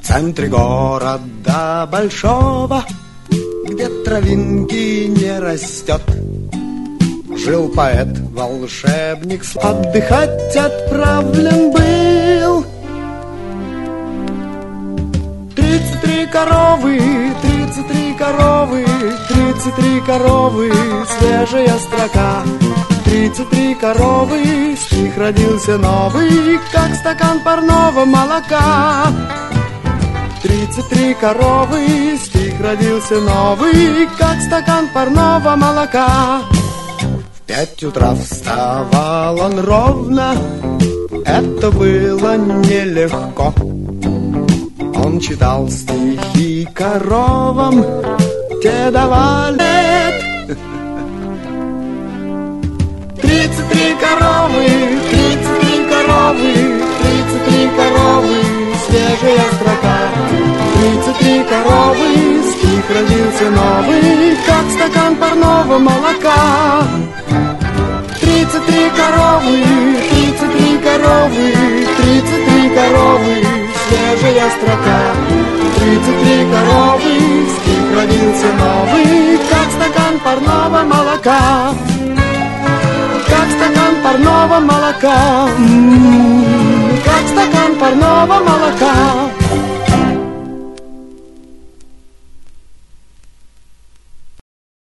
центре города большого, где травинки не растет, жил поэт-волшебник, отдыхать отправлен был. 33 коровы, 33 коровы, 33 коровы, свежая строка. 33 коровы, стих родился новый, как стакан парного молока. 33 коровы, стих родился новый, как стакан парного молока. В 5 утра вставал он ровно, это было нелегко. Он читал стихи коровам, те давали. 33 коровы, 33 коровы, 33 коровы, свежая строка. 33 коровы, стих родился новый, как стакан парного молока. 33 коровы, 33 коровы, 33 коровы, свежая строка. 33 коровы, стих родился новый, как стакан парного молока. Как стакан парного молока, как стакан парного молока.